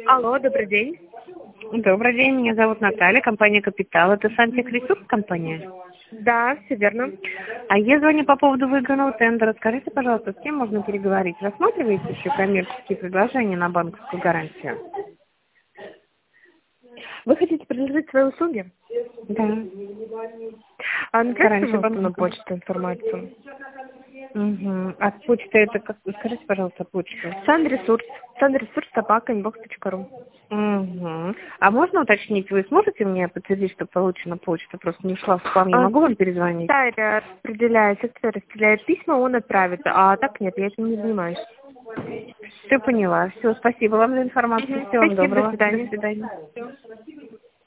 Алло, добрый день. Добрый день, меня зовут Наталья, компания «Капитал». Это Сантехресурс компания? Да, все верно. А я звоню по поводу выигранного тендера. Скажите, пожалуйста, с кем можно переговорить? Рассматриваете еще коммерческие предложения на банковскую гарантию? Вы хотите предложить свои услуги? Да. А направьте, Гарантия пожалуйста, на банковская. почту информацию. Угу. А почта это как? Скажите, пожалуйста, почту. Санресурс. Санресурс@inbox.ru. Угу. А можно уточнить, вы сможете мне подтвердить, что получена почта? Просто не ушла в спам, я А, могу вам перезвонить? секретарь распределяет письма, он отправится. А так нет, я этим не занимаюсь. Все поняла. Все, спасибо вам за информацию. Всего вам Спасибо, до доброго. До свидания. свидания.